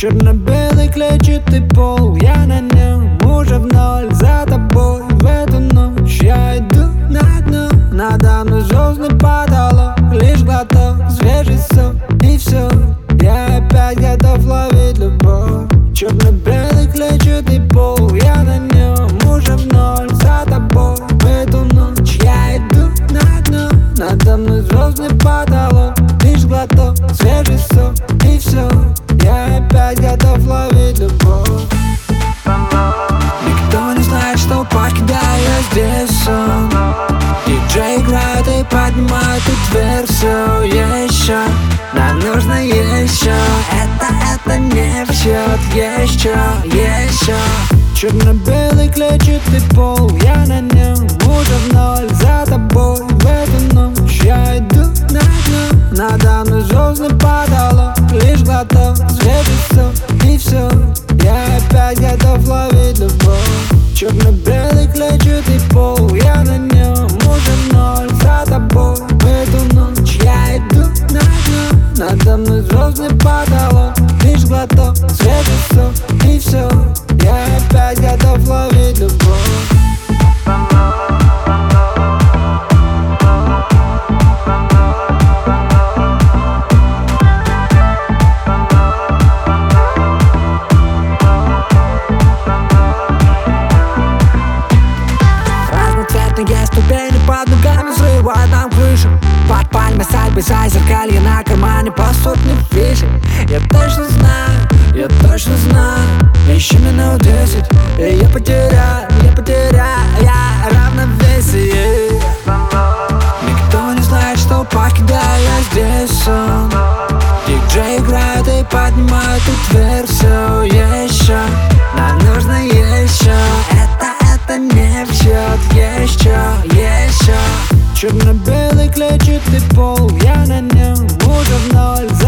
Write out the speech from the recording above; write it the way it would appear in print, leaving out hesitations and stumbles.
Черно-белый клетчатый пол, я на нем уже в ноль. За тобой в эту ночь я иду на дно. Надо мной звездный потолок, лишь глоток, свежий сок, и все. Я опять готов ловить любовь. Черно-белый клетчатый пол, я на нем уже в ноль. За тобой в эту ночь я иду на дно. Надо мной звездный потолок, лишь глоток, свежий сок, и все. Я опять готов ловить любовь. Никто не знает, что покидаю я здесь сон. Диджей играет и поднимает тут версию еще. Нам нужно еще. Это не в счет. Еще. Черно-белый клетчатый пол, я на нем уже в ноль. За тобой в эту ночь я иду на дно. Надо мной звездный потолок, лишь глоток, свежий сок, и все. Я опять готов ловить любовь. Черно-белый клетчатый пол, я на нем уже в ноль. За тобой в эту ночь я иду на дно. Надо мной звездный потолок, лишь глоток, свежий сок, и все. Я опять готов ловить любовь. Разноцветные ступени под ногами взрывают нам крышу. Под пальмой сальбы за зеркалье на кармане по сотне фишек. Я точно знаю, еще минут 10, и я потеряю равновесие. Никто не знает, что покидаю я здесь сон. Диджей играет и поднимает тут версию еще. Нам нужно еще. Это не в счет. Еще. Черно-белый клетчатый пол, я на нем уже в ноль.